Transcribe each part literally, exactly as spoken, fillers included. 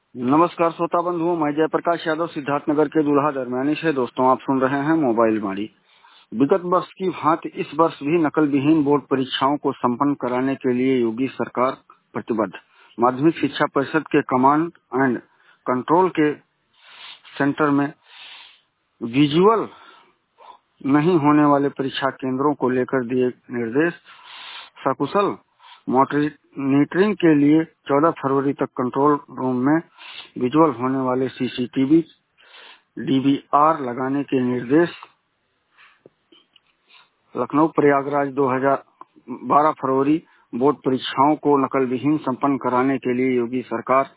नमस्कार श्रोता बंधुओं, मैं जयप्रकाश यादव सिद्धार्थनगर के दूल्हा दरमियानी से। दोस्तों, आप सुन रहे हैं मोबाइल वाणी। विगत वर्ष की भांति इस वर्ष भी नकल विहीन बोर्ड परीक्षाओं को संपन्न कराने के लिए योगी सरकार प्रतिबद्ध। माध्यमिक शिक्षा परिषद के कमांड एंड कंट्रोल के सेंटर में विजुअल नहीं होने वाले परीक्षा केंद्रों को लेकर दिए निर्देश। सकुशल मॉनिटरिंग के लिए चौदह फरवरी तक कंट्रोल रूम में विजुअल होने वाले सीसीटीवी डीवीआर लगाने के निर्देश। लखनऊ प्रयागराज दो हज़ार बारह फरवरी बोर्ड परीक्षाओं को नकल विहीन संपन्न कराने के लिए योगी सरकार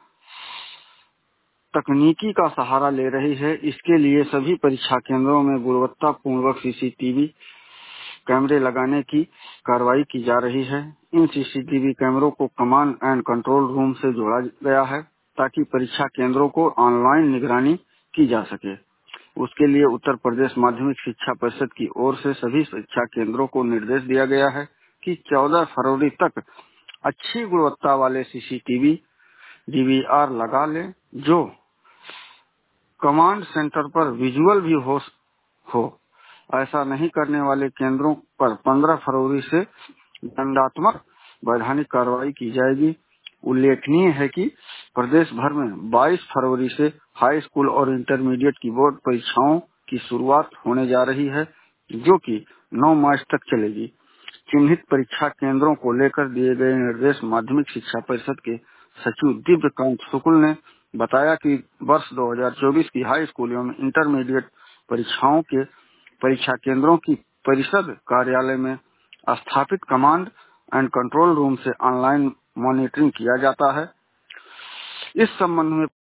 तकनीकी का सहारा ले रही है। इसके लिए सभी परीक्षा केंद्रों में गुणवत्ता पूर्वक सीसीटीवी कैमरे लगाने की कार्रवाई की जा रही है। इन सीसीटीवी कैमरों को कमांड एंड कंट्रोल रूम से जोड़ा गया है ताकि परीक्षा केंद्रों को ऑनलाइन निगरानी की जा सके। उसके लिए उत्तर प्रदेश माध्यमिक शिक्षा परिषद की ओर से सभी शिक्षा केंद्रों को निर्देश दिया गया है कि चौदह फरवरी तक अच्छी गुणवत्ता वाले सीसीटीवी डीवीआर लगा लें, जो कमांड सेंटर पर विजुअल भी हो हो ऐसा नहीं करने वाले केंद्रों पर पंद्रह फरवरी से दंडात्मक वैधानिक कार्रवाई की जाएगी। उल्लेखनीय है कि प्रदेश भर में बाईस फरवरी से हाई स्कूल और इंटरमीडिएट की बोर्ड परीक्षाओं की शुरुआत होने जा रही है, जो कि नौ मार्च तक चलेगी। चिन्हित परीक्षा केंद्रों को लेकर दिए गए निर्देश माध्यमिक शिक्षा परिषद के सचिव दिव्यकांत शुक्ल ने बताया कि वर्ष दो हज़ार चौबीस की हाई स्कूल एवं इंटरमीडिएट परीक्षाओं के परीक्षा केंद्रों की परिषद कार्यालय में स्थापित कमांड एंड कंट्रोल रूम से ऑनलाइन मॉनिटरिंग किया जाता है। इस संबंध में